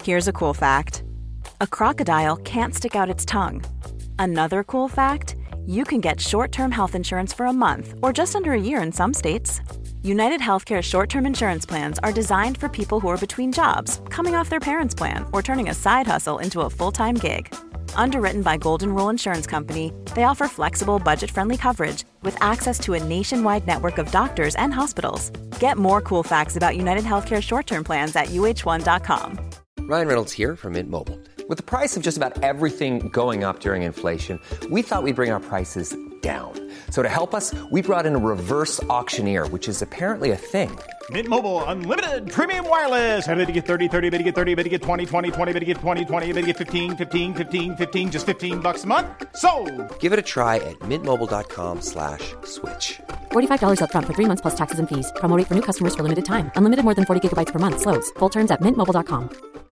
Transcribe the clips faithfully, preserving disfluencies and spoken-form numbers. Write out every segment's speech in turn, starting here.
Here's a cool fact. A crocodile can't stick out its tongue. Another cool fact, you can get short-term health insurance for a month or just under a year in some states. United Healthcare short-term insurance plans are designed for people who are between jobs, coming off their parents' plan, or turning a side hustle into a full-time gig. Underwritten by Golden Rule Insurance Company, they offer flexible, budget-friendly coverage with access to a nationwide network of doctors and hospitals. Get more cool facts about United Healthcare short-term plans at U H one dot com. Ryan Reynolds here from Mint Mobile. With the price of just about everything going up during inflation, we thought we'd bring our prices down. So to help us, we brought in a reverse auctioneer, which is apparently a thing. Mint Mobile Unlimited Premium Wireless. How to get thirty, thirty, bit to get thirty, bit to get twenty, twenty, twenty, bit to get twenty, twenty, bit to get fifteen, fifteen, fifteen, fifteen, just fifteen bucks a month? Sold! Give it a try at mintmobile.com slash switch. forty-five dollars up front for three months plus taxes and fees. Promo rate for new customers for limited time. Unlimited more than forty gigabytes per month. Slows full terms at mint mobile dot com.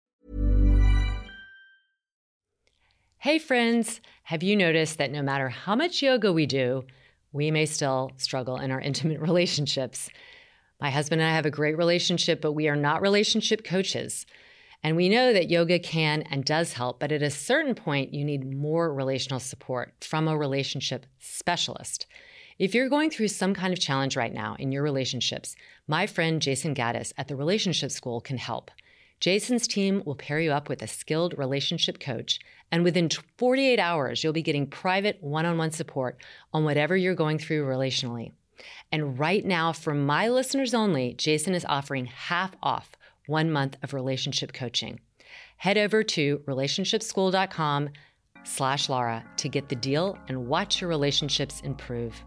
Hey friends, have you noticed that no matter how much yoga we do, we may still struggle in our intimate relationships? My husband and I have a great relationship, but we are not relationship coaches. And we know that yoga can and does help, but at a certain point, you need more relational support from a relationship specialist. If you're going through some kind of challenge right now in your relationships, my friend Jason Gaddis at the Relationship School can help. Jason's team will pair you up with a skilled relationship coach, and within forty-eight hours, you'll be getting private one-on-one support on whatever you're going through relationally. And right now, for my listeners only, Jason is offering half off one month of relationship coaching. Head over to relationshipschool.com slash Laura to get the deal and watch your relationships improve.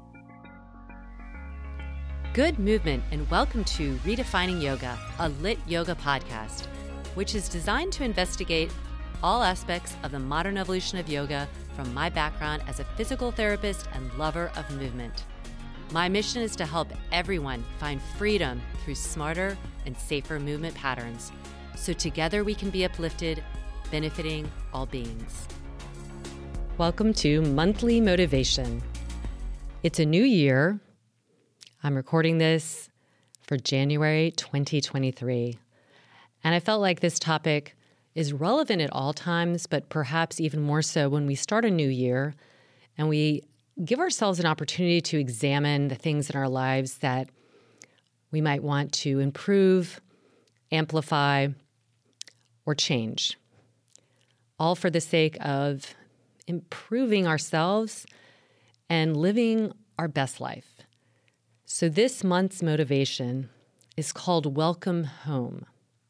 Good movement, and welcome to Redefining Yoga, a lit yoga podcast, which is designed to investigate all aspects of the modern evolution of yoga from my background as a physical therapist and lover of movement. My mission is to help everyone find freedom through smarter and safer movement patterns, so together we can be uplifted, benefiting all beings. Welcome to Monthly Motivation. It's a new year. I'm recording this for January twenty twenty-three, and I felt like this topic is relevant at all times, but perhaps even more so when we start a new year and we give ourselves an opportunity to examine the things in our lives that we might want to improve, amplify, or change, all for the sake of improving ourselves and living our best life. So this month's motivation is called Welcome Home.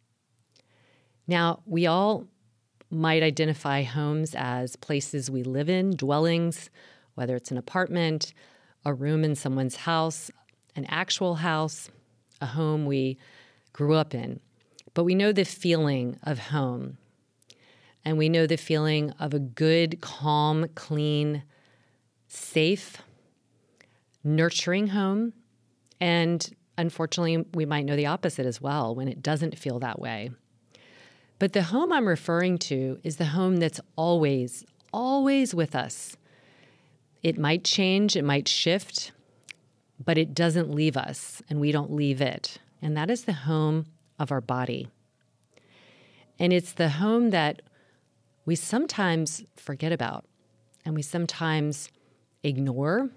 Now, we all might identify homes as places we live in, dwellings, whether it's an apartment, a room in someone's house, an actual house, a home we grew up in. But we know the feeling of home. And we know the feeling of a good, calm, clean, safe, nurturing home. And unfortunately, we might know the opposite as well when it doesn't feel that way. But the home I'm referring to is the home that's always, always with us. It might change, it might shift, but it doesn't leave us, and we don't leave it. And that is the home of our body. And it's the home that we sometimes forget about, and we sometimes ignore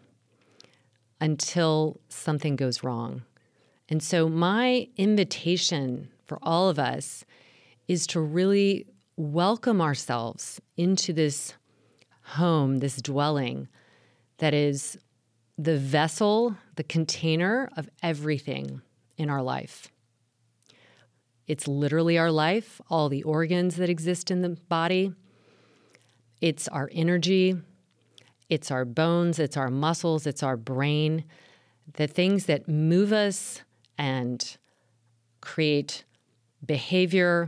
until something goes wrong. And so my invitation for all of us is to really welcome ourselves into this home, this dwelling that is the vessel, the container of everything in our life. It's literally our life, all the organs that exist in the body. It's our energy. It's our bones, it's our muscles, it's our brain, the things that move us and create behavior.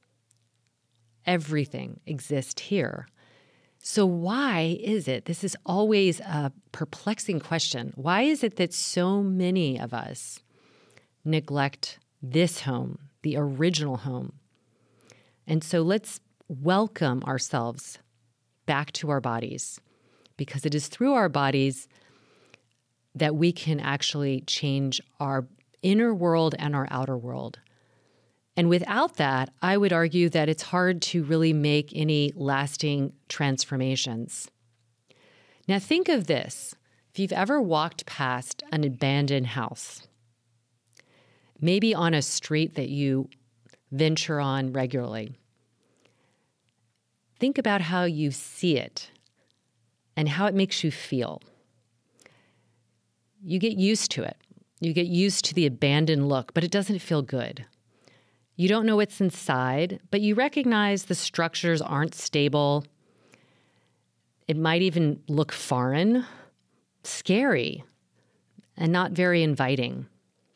Everything exists here. So why is it, this is always a perplexing question, why is it that so many of us neglect this home, the original home? And so let's welcome ourselves back to our bodies, because it is through our bodies that we can actually change our inner world and our outer world. And without that, I would argue that it's hard to really make any lasting transformations. Now think of this. If you've ever walked past an abandoned house, maybe on a street that you venture on regularly, think about how you see it and how it makes you feel. You get used to it. You get used to the abandoned look, but it doesn't feel good. You don't know what's inside, but you recognize the structures aren't stable. It might even look foreign, scary, and not very inviting.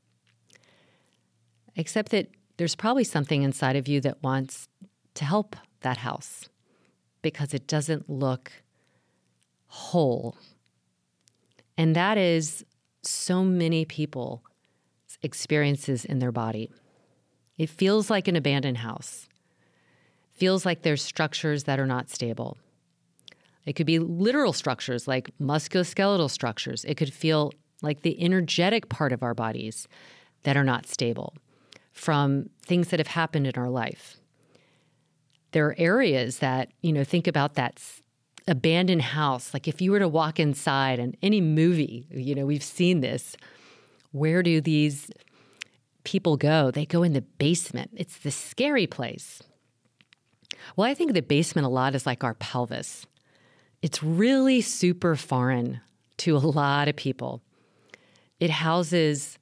Except that there's probably something inside of you that wants to help that house because it doesn't look whole. And that is so many people's experiences in their body. It feels like an abandoned house. It feels like there's structures that are not stable. It could be literal structures like musculoskeletal structures. It could feel like the energetic part of our bodies that are not stable from things that have happened in our life. There are areas that, you know, think about that abandoned house. Like if you were to walk inside in any movie, you know, we've seen this. Where do these people go? They go in the basement. It's the scary place. Well, I think the basement a lot is like our pelvis. It's really super foreign to a lot of people. It houses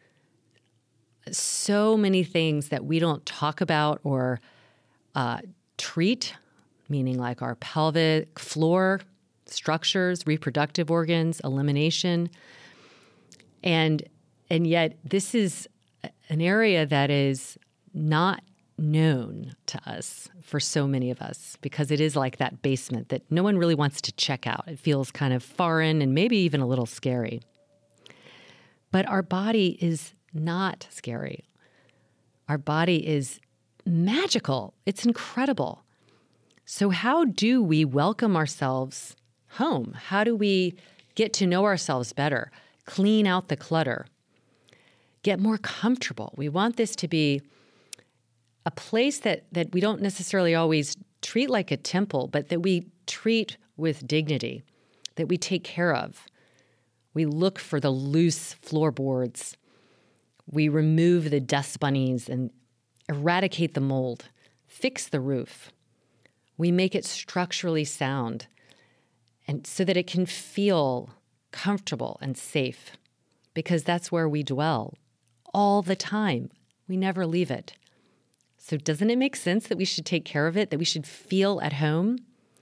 so many things that we don't talk about or uh, treat, meaning like our pelvic floor structures, reproductive organs, elimination. And, and yet this is an area that is not known to us for so many of us because it is like that basement that no one really wants to check out. It feels kind of foreign and maybe even a little scary. But our body is not scary. Our body is magical. It's incredible. So how do we welcome ourselves home? How do we get to know ourselves better, clean out the clutter, get more comfortable? We want this to be a place that, that we don't necessarily always treat like a temple, but that we treat with dignity, that we take care of. We look for the loose floorboards. We remove the dust bunnies and eradicate the mold, fix the roof. We make it structurally sound and so that it can feel comfortable and safe because that's where we dwell all the time. We never leave it. So doesn't it make sense that we should take care of it, that we should feel at home?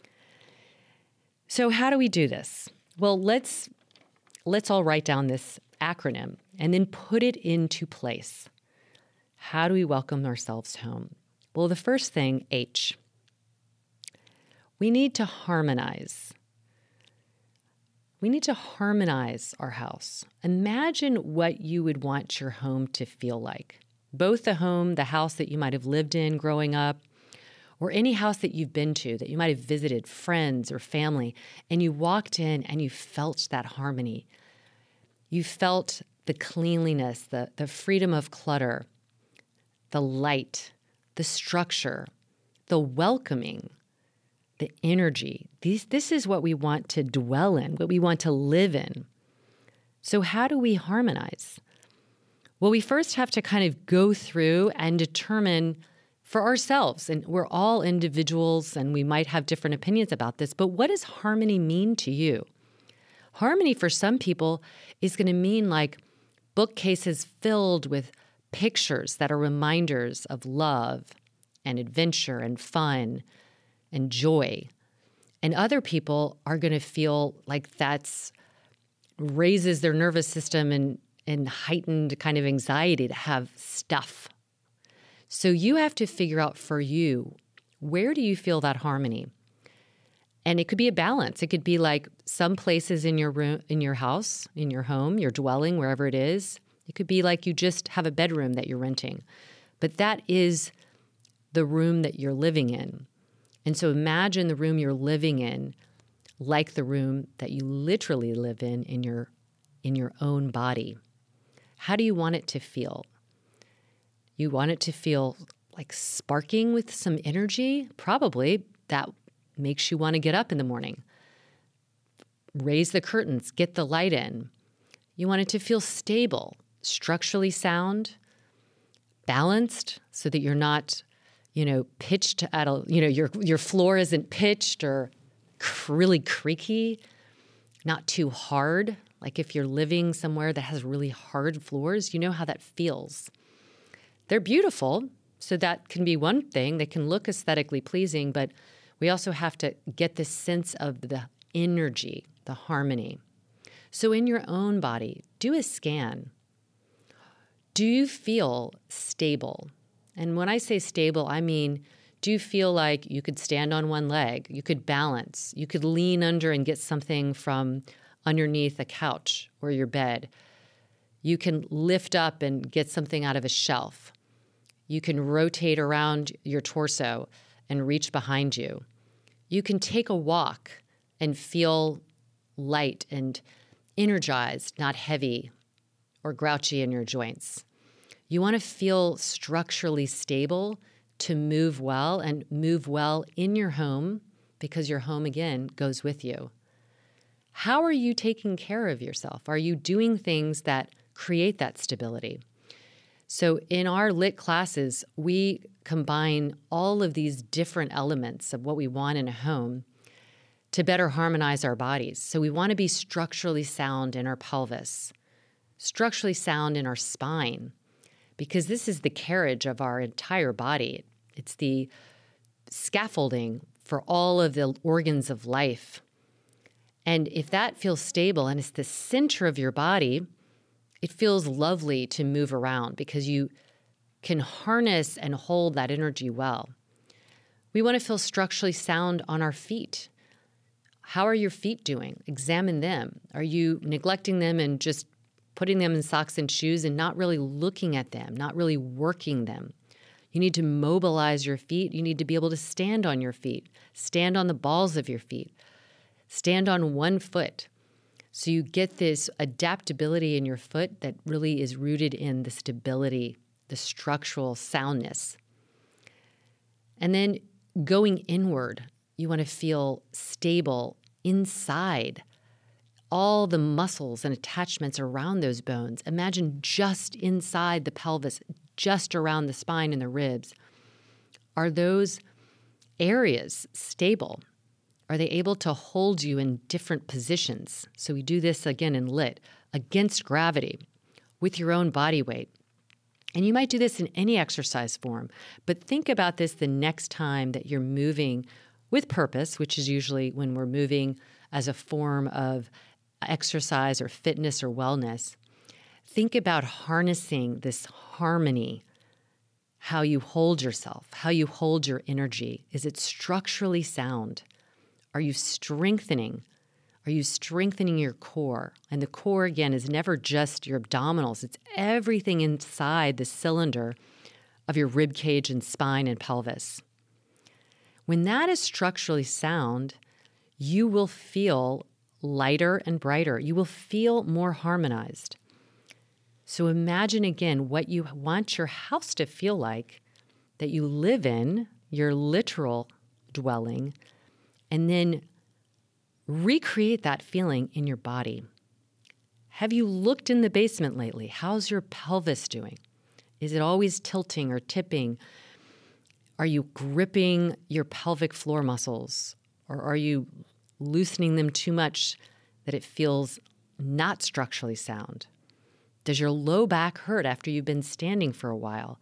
So how do we do this? Well, let's let's all write down this acronym and then put it into place. How do we welcome ourselves home? Well, the first thing, H, we need to harmonize. We need to harmonize our house. Imagine what you would want your home to feel like. Both the home, the house that you might have lived in growing up, or any house that you've been to, that you might have visited, friends or family, and you walked in and you felt that harmony. You felt the cleanliness, the, the freedom of clutter, the light, the structure, the welcoming, the energy. These, this is what we want to dwell in, what we want to live in. So how do we harmonize? Well, we first have to kind of go through and determine for ourselves, and we're all individuals and we might have different opinions about this, but what does harmony mean to you? Harmony for some people is going to mean like bookcases filled with pictures that are reminders of love and adventure and fun and joy. And other people are going to feel like that's raises their nervous system and and heightened kind of anxiety to have stuff. So you have to figure out for you, where do you feel that harmony? And it could be a balance. It could be like some places in your room, in your house, in your home, your dwelling, wherever it is. It could be like you just have a bedroom that you're renting. But that is the room that you're living in. And so imagine the room you're living in like the room that you literally live in in your in your own body. How do you want it to feel? You want it to feel like sparking with some energy? Probably. That makes you want to get up in the morning. Raise the curtains, get the light in. You want it to feel stable, structurally sound, balanced, so that you're not, you know, pitched at a, you know, your your floor isn't pitched or really creaky, not too hard. Like if you're living somewhere that has really hard floors, you know how that feels. They're beautiful, so that can be one thing. They can look aesthetically pleasing, but we also have to get this sense of the energy, the harmony. So in your own body, do a scan. Do you feel stable? And when I say stable, I mean, do you feel like you could stand on one leg, you could balance, you could lean under and get something from underneath a couch or your bed? You can lift up and get something out of a shelf. You can rotate around your torso and reach behind you. You can take a walk and feel light and energized, not heavy or grouchy in your joints. You want to feel structurally stable to move well and move well in your home, because your home, again, goes with you. How are you taking care of yourself? Are you doing things that create that stability? So in our lit classes, we combine all of these different elements of what we want in a home to better harmonize our bodies. So we want to be structurally sound in our pelvis, structurally sound in our spine, because this is the carriage of our entire body. It's the scaffolding for all of the organs of life. And if that feels stable and it's the center of your body, it feels lovely to move around because you can harness and hold that energy well. We want to feel structurally sound on our feet. How are your feet doing? Examine them. Are you neglecting them and just putting them in socks and shoes and not really looking at them, not really working them? You need to mobilize your feet. You need to be able to stand on your feet, stand on the balls of your feet, stand on one foot. So you get this adaptability in your foot that really is rooted in the stability, the structural soundness. And then going inward, you want to feel stable inside. All the muscles and attachments around those bones. Imagine just inside the pelvis, just around the spine and the ribs. Are those areas stable? Are they able to hold you in different positions? So we do this again in lit, against gravity, with your own body weight. And you might do this in any exercise form, but think about this the next time that you're moving with purpose, which is usually when we're moving as a form of exercise or fitness or wellness. Think about harnessing this harmony, how you hold yourself, how you hold your energy. Is it structurally sound? Are you strengthening? Are you strengthening your core? And the core, again, is never just your abdominals. It's everything inside the cylinder of your rib cage and spine and pelvis. When that is structurally sound, you will feel lighter and brighter. You will feel more harmonized. So imagine again what you want your house to feel like that you live in, your literal dwelling, and then recreate that feeling in your body. Have you looked in the basement lately? How's your pelvis doing? Is it always tilting or tipping? Are you gripping your pelvic floor muscles? Or are you loosening them too much that it feels not structurally sound? Does your low back hurt after you've been standing for a while?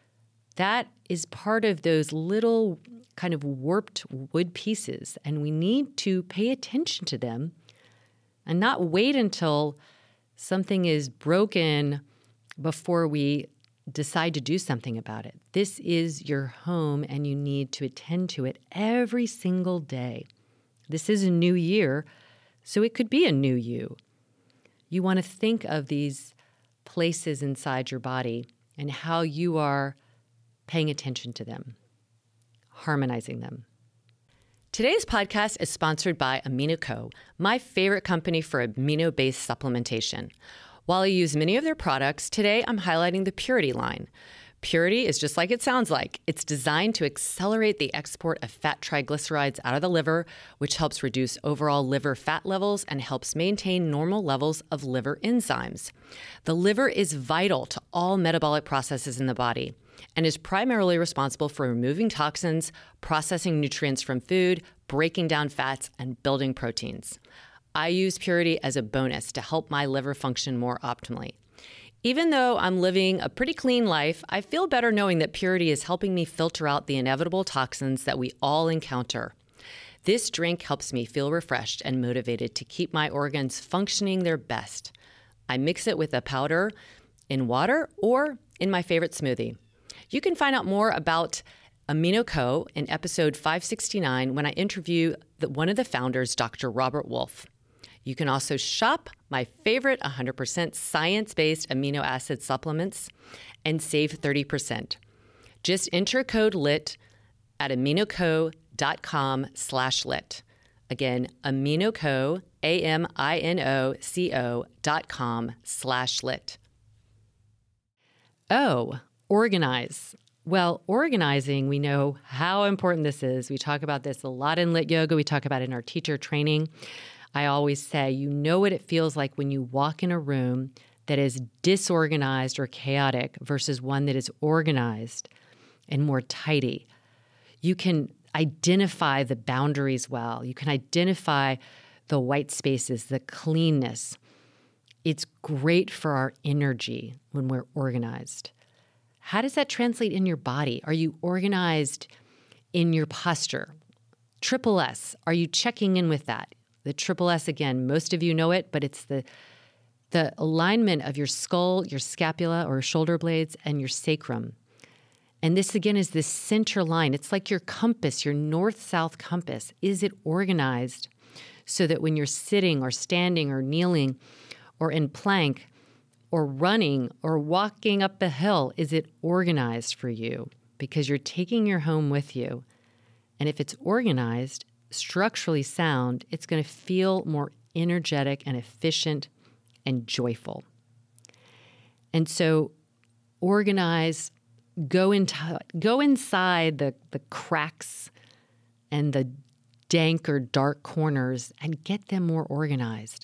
That is part of those little kind of warped wood pieces, and we need to pay attention to them and not wait until something is broken before we decide to do something about it. This is your home, and you need to attend to it every single day. This is a new year, so it could be a new you. You want to think of these places inside your body and how you are paying attention to them, harmonizing them. Today's podcast is sponsored by AminoCo, my favorite company for amino-based supplementation. While I use many of their products, today I'm highlighting the Purity line. Purity is just like it sounds like. It's designed to accelerate the export of fat triglycerides out of the liver, which helps reduce overall liver fat levels and helps maintain normal levels of liver enzymes. The liver is vital to all metabolic processes in the body and is primarily responsible for removing toxins, processing nutrients from food, breaking down fats, and building proteins. I use Purity as a bonus to help my liver function more optimally. Even though I'm living a pretty clean life, I feel better knowing that Purity is helping me filter out the inevitable toxins that we all encounter. This drink helps me feel refreshed and motivated to keep my organs functioning their best. I mix it with a powder in water or in my favorite smoothie. You can find out more about AminoCo in episode five sixty-nine when I interview the, one of the founders, Doctor Robert Wolfe. You can also shop my favorite one hundred percent science-based amino acid supplements and save thirty percent. Just enter code LIT at aminoco.com slash lit. Again, AminoCo, A M I N O C O dot com slash lit. Oh, organize. Well, organizing, we know how important this is. We talk about this a lot in Lit Yoga. We talk about it in our teacher training. I always say, you know what it feels like when you walk in a room that is disorganized or chaotic versus one that is organized and more tidy. You can identify the boundaries well. You can identify the white spaces, the cleanness. It's great for our energy when we're organized. How does that translate in your body? Are you organized in your posture? Triple S, are you checking in with that? The triple S, again, most of you know it, but it's the the alignment of your skull, your scapula or shoulder blades, and your sacrum. And this, again, is this center line. It's like your compass, your north-south compass. Is it organized so that when you're sitting or standing or kneeling or in plank or running or walking up a hill, is it organized for you? Because you're taking your home with you. And if it's organized, structurally sound, it's going to feel more energetic and efficient and joyful. And so organize, go into go inside the, the cracks and the dank or dark corners and get them more organized.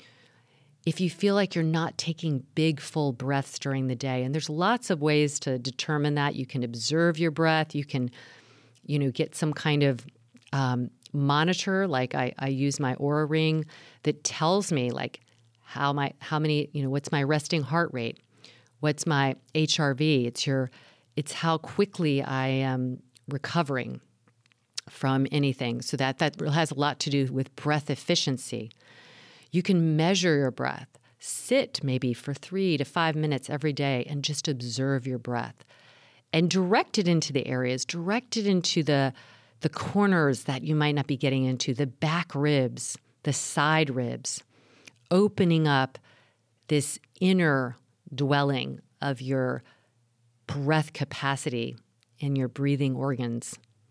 If you feel like you're not taking big, full breaths during the day, and there's lots of ways to determine that. You can observe your breath. You can, you know, get some kind of um, monitor, like I, I use my Oura Ring that tells me like how my how many, you know, what's my resting heart rate, what's my H R V. It's your, it's how quickly I am recovering from anything. So that that has a lot to do with breath efficiency. You can measure your breath. Sit maybe for three to five minutes every day and just observe your breath, and direct it into the areas, direct it into the the corners that you might not be getting into, the back ribs, the side ribs, opening up this inner dwelling of your breath capacity in your breathing organs.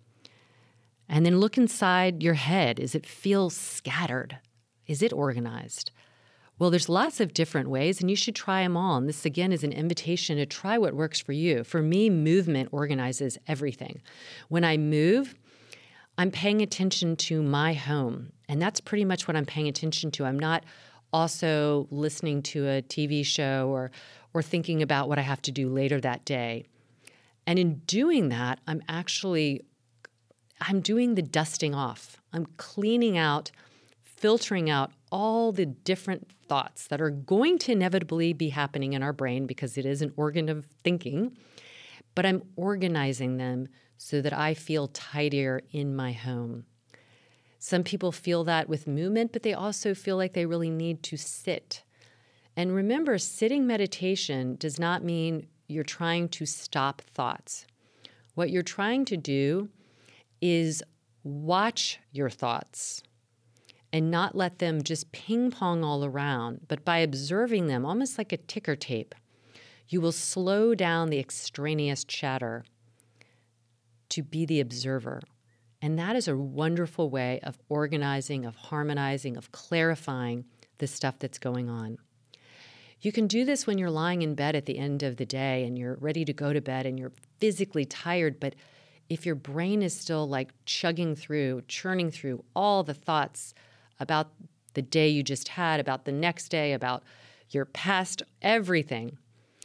And then look inside your head. Does it feel scattered? Is it organized? Well, there's lots of different ways, and you should try them all. And this, again, is an invitation to try what works for you. For me, movement organizes everything. When I move, I'm paying attention to my home, and that's pretty much what I'm paying attention to. I'm not also listening to a T V show or or thinking about what I have to do later that day. And in doing that, I'm actually, I'm doing the dusting off. I'm cleaning out, filtering out all the different thoughts that are going to inevitably be happening in our brain because it is an organ of thinking, but I'm organizing them so that I feel tidier in my home. Some people feel that with movement, but they also feel like they really need to sit. And remember, sitting meditation does not mean you're trying to stop thoughts. What you're trying to do is watch your thoughts and not let them just ping pong all around, but by observing them, almost like a ticker tape, you will slow down the extraneous chatter to be the observer. And that is a wonderful way of organizing, of harmonizing, of clarifying the stuff that's going on. You can do this when you're lying in bed at the end of the day and you're ready to go to bed and you're physically tired, but if your brain is still like chugging through, churning through all the thoughts about the day you just had, about the next day, about your past, everything,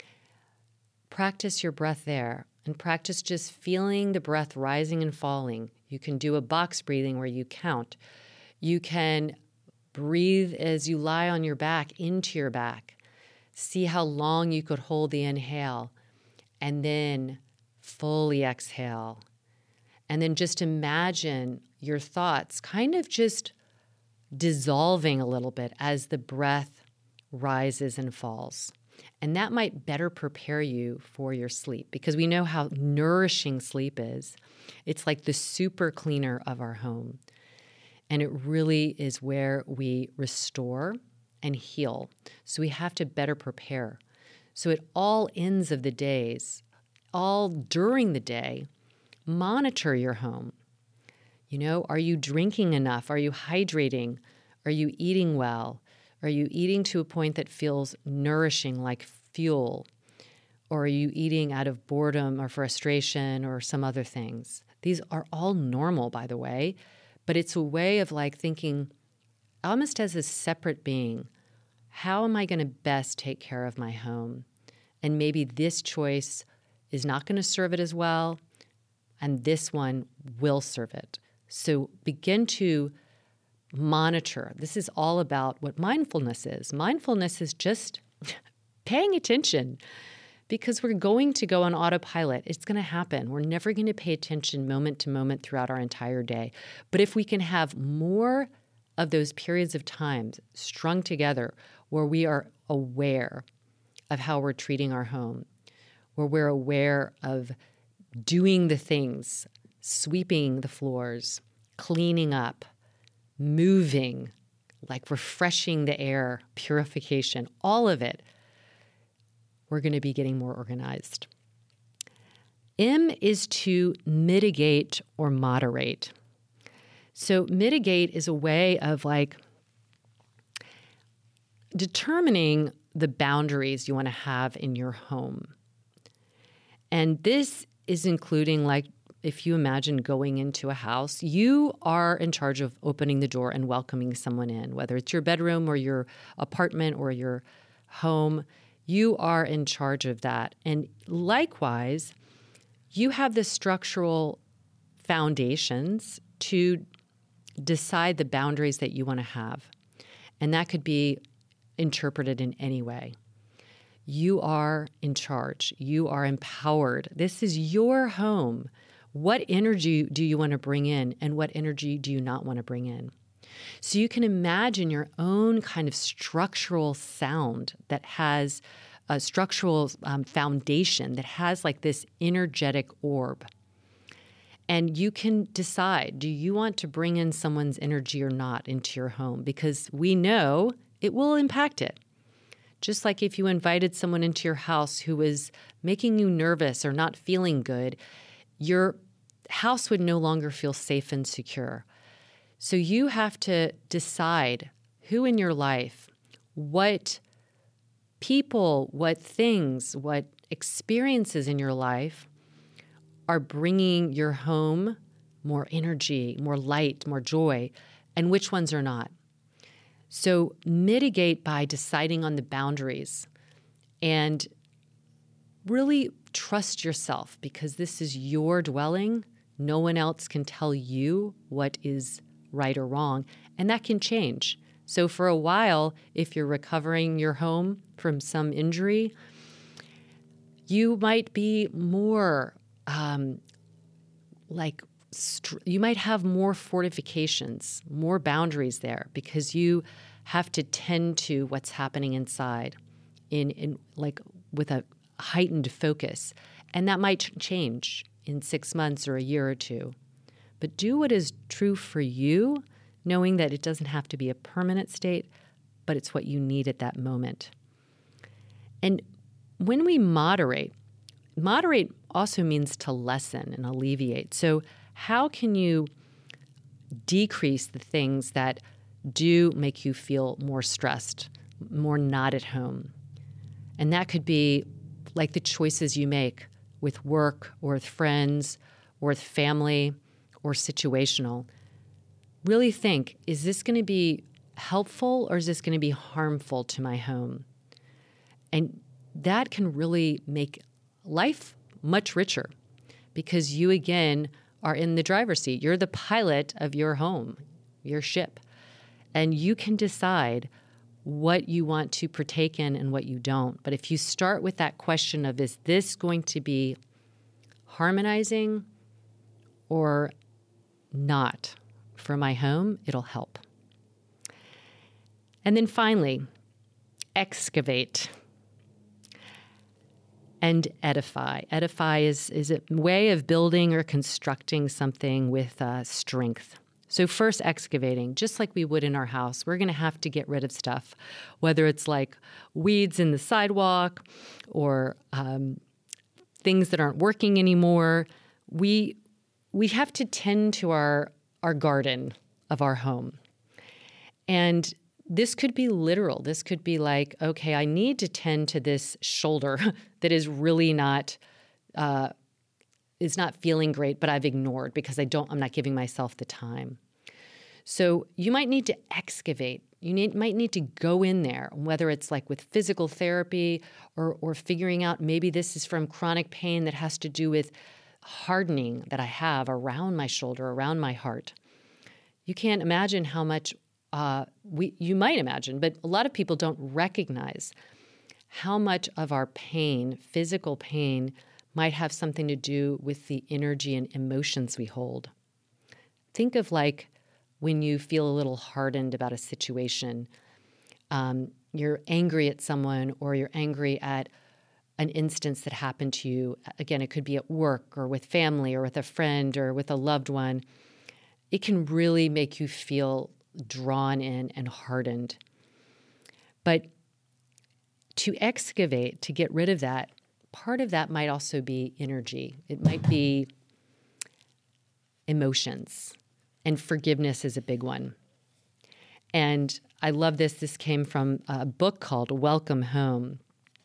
practice your breath there and practice just feeling the breath rising and falling. You can do a box breathing where you count. You can breathe as you lie on your back into your back. See how long you could hold the inhale and then fully exhale. And then just imagine your thoughts kind of just dissolving a little bit as the breath rises and falls. And that might better prepare you for your sleep because we know how nourishing sleep is. It's like the super cleaner of our home. And it really is where we restore and heal. So we have to better prepare. So at all ends of the days, all during the day, monitor your home. You know, are you drinking enough? Are you hydrating? Are you eating well? Are you eating to a point that feels nourishing like fuel? Or are you eating out of boredom or frustration or some other things? These are all normal, by the way, but it's a way of like thinking almost as a separate being. How am I going to best take care of my home? And maybe this choice is not going to serve it as well, and this one will serve it. So begin to monitor. This is all about what mindfulness is. Mindfulness is just paying attention because we're going to go on autopilot. It's going to happen. We're never going to pay attention moment to moment throughout our entire day. But if we can have more of those periods of time strung together where we are aware of how we're treating our home, where we're aware of doing the things, sweeping the floors, cleaning up, moving, like refreshing the air, purification, all of it, we're going to be getting more organized. M is to mitigate or moderate. So mitigate is a way of like determining the boundaries you want to have in your home. And this is including like if you imagine going into a house, you are in charge of opening the door and welcoming someone in, whether it's your bedroom or your apartment or your home. You are in charge of that. And likewise, you have the structural foundations to decide the boundaries that you want to have. And that could be interpreted in any way. You are in charge. You are empowered. This is your home. What energy do you want to bring in and what energy do you not want to bring in? So you can imagine your own kind of structural sound that has a structural um, foundation that has like this energetic orb. And you can decide, do you want to bring in someone's energy or not into your home? Because we know it will impact it. Just like if you invited someone into your house who was making you nervous or not feeling good, your house would no longer feel safe and secure. So you have to decide who in your life, what people, what things, what experiences in your life are bringing your home more energy, more light, more joy, and which ones are not. So mitigate by deciding on the boundaries and really trust yourself because this is your dwelling. No one else can tell you what is right or wrong, and that can change. So for a while, if you're recovering your home from some injury, you might be more um, like str- you might have more fortifications, more boundaries there because you have to tend to what's happening inside in, in like with a heightened focus. And that might ch- change in six months or a year or two. But do what is true for you, knowing that it doesn't have to be a permanent state, but it's what you need at that moment. And when we moderate, moderate also means to lessen and alleviate. So how can you decrease the things that do make you feel more stressed, more not at home? And that could be like the choices you make with work or with friends or with family or situational. Really think, is this going to be helpful or is this going to be harmful to my home? And that can really make life much richer because you, again, are in the driver's seat. You're the pilot of your home, your ship. And you can decide what you want to partake in and what you don't. But if you start with that question of, is this going to be harmonizing or not for my home, it'll help. And then finally, excavate and edify. Edify is, is a way of building or constructing something with uh, strength. So first, excavating, just like we would in our house, we're going to have to get rid of stuff, whether it's like weeds in the sidewalk or um, things that aren't working anymore. We we have to tend to our our garden of our home. And this could be literal. This could be like, okay, I need to tend to this shoulder that is really not uh, is not feeling great, but I've ignored because I don't. I'm not giving myself the time. So you might need to excavate. You need, might need to go in there, whether it's like with physical therapy or or figuring out maybe this is from chronic pain that has to do with hardening that I have around my shoulder, around my heart. You can't imagine how much uh, we. You might imagine, but a lot of people don't recognize how much of our pain, physical pain, might have something to do with the energy and emotions we hold. Think of like when you feel a little hardened about a situation, um, you're angry at someone or you're angry at an instance that happened to you. Again, it could be at work or with family or with a friend or with a loved one. It can really make you feel drawn in and hardened. But to excavate, to get rid of that, part of that might also be energy. It might be emotions. And forgiveness is a big one. And I love this. This came from a book called Welcome Home.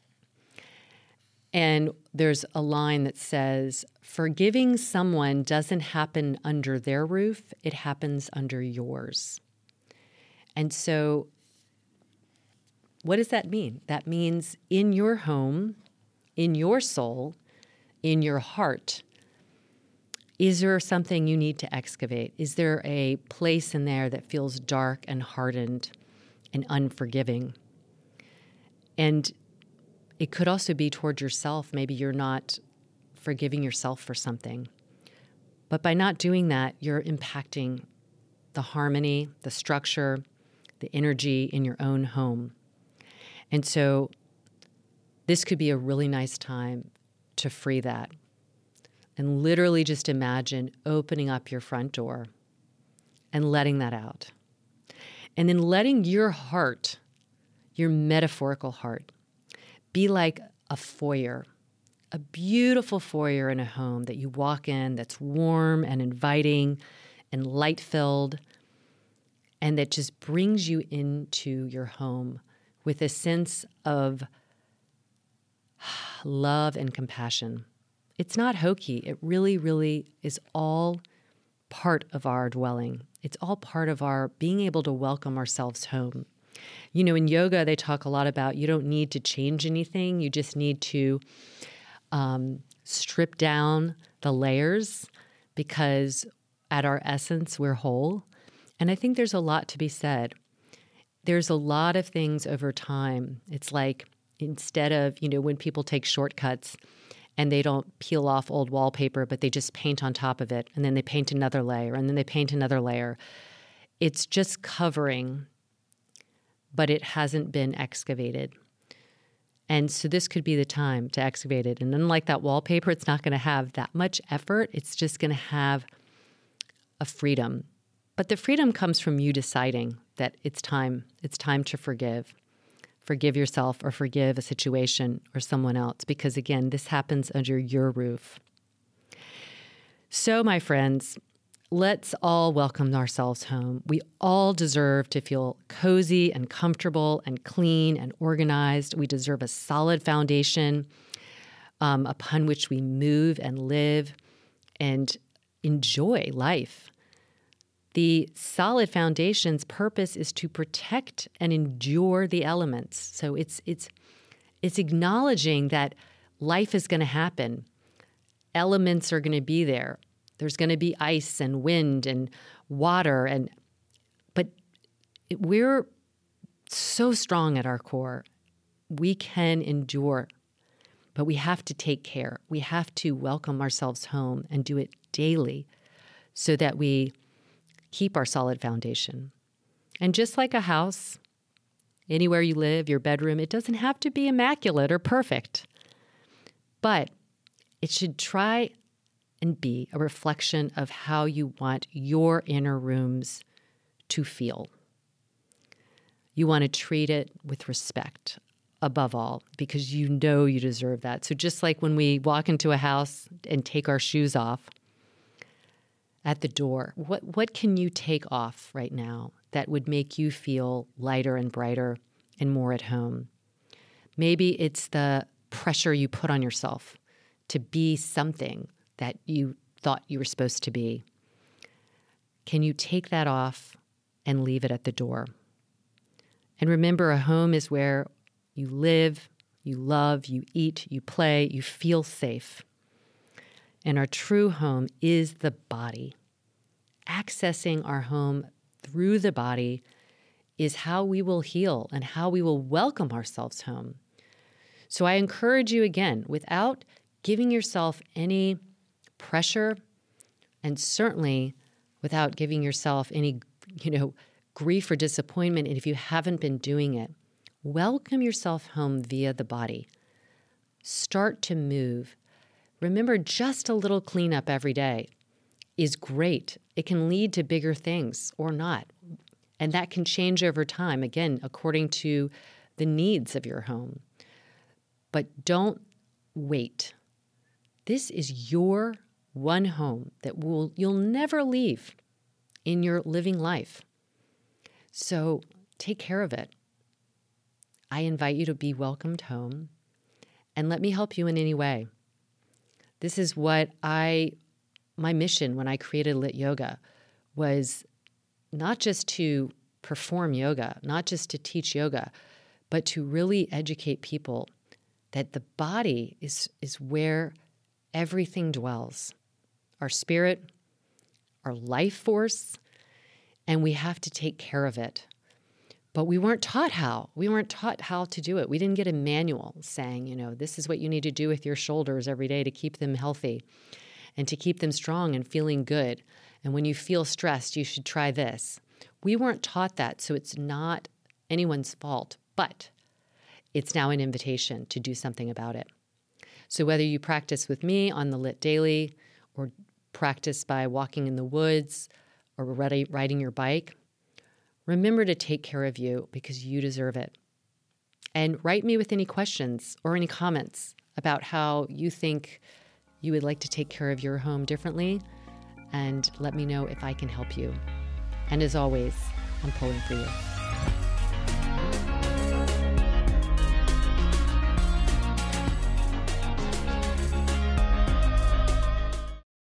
And there's a line that says, forgiving someone doesn't happen under their roof, it happens under yours. And so what does that mean? That means in your home, in your soul, in your heart, is there something you need to excavate? Is there a place in there that feels dark and hardened and unforgiving? And it could also be toward yourself. Maybe you're not forgiving yourself for something. But by not doing that, you're impacting the harmony, the structure, the energy in your own home. And so this could be a really nice time to free that. And literally just imagine opening up your front door and letting that out. And then letting your heart, your metaphorical heart, be like a foyer, a beautiful foyer in a home that you walk in that's warm and inviting and light-filled, and that just brings you into your home with a sense of love and compassion. It's not hokey. It really, really is all part of our dwelling. It's all part of our being able to welcome ourselves home. You know, in yoga, they talk a lot about you don't need to change anything. You just need to um, strip down the layers because at our essence, we're whole. And I think there's a lot to be said. There's a lot of things over time. It's like instead of, you know, when people take shortcuts, and they don't peel off old wallpaper, but they just paint on top of it, and then they paint another layer, and then they paint another layer. It's just covering, but it hasn't been excavated. And so this could be the time to excavate it. And unlike that wallpaper, it's not going to have that much effort. It's just going to have a freedom. But the freedom comes from you deciding that it's time. It's time to forgive. Forgive yourself or forgive a situation or someone else, because again, this happens under your roof. So, my friends, let's all welcome ourselves home. We all deserve to feel cozy and comfortable and clean and organized. We deserve a solid foundation um, upon which we move and live and enjoy life. The solid foundation's purpose is to protect and endure the elements. So it's it's it's acknowledging that life is going to happen. Elements are going to be there. There's going to be ice and wind and water, and but it, we're so strong at our core. We can endure, but we have to take care. We have to welcome ourselves home and do it daily so that we keep our solid foundation. And just like a house, anywhere you live, your bedroom, it doesn't have to be immaculate or perfect, but it should try and be a reflection of how you want your inner rooms to feel. You want to treat it with respect above all, because you know you deserve that. So just like when we walk into a house and take our shoes off at the door, what, what can you take off right now that would make you feel lighter and brighter and more at home? Maybe it's the pressure you put on yourself to be something that you thought you were supposed to be. Can you take that off and leave it at the door? And remember, a home is where you live, you love, you eat, you play, you feel safe. And our true home is the body. Accessing our home through the body is how we will heal and how we will welcome ourselves home. So I encourage you again, without giving yourself any pressure, and certainly without giving yourself any, you know, grief or disappointment, and if you haven't been doing it, welcome yourself home via the body. Start to move. Remember, just a little cleanup every day is great. It can lead to bigger things or not. And that can change over time, again, according to the needs of your home. But don't wait. This is your one home that will you'll never leave in your living life. So take care of it. I invite you to be welcomed home, and let me help you in any way. This is what I, my mission when I created Lit Yoga was not just to perform yoga, not just to teach yoga, but to really educate people that the body is, is where everything dwells. Our spirit, our life force, and we have to take care of it. But we weren't taught how. We weren't taught how to do it. We didn't get a manual saying, you know, this is what you need to do with your shoulders every day to keep them healthy and to keep them strong and feeling good. And when you feel stressed, you should try this. We weren't taught that, so it's not anyone's fault, but it's now an invitation to do something about it. So whether you practice with me on the Lit Daily or practice by walking in the woods or riding your bike, remember to take care of you because you deserve it. And write me with any questions or any comments about how you think you would like to take care of your home differently, and let me know if I can help you. And as always, I'm pulling for you.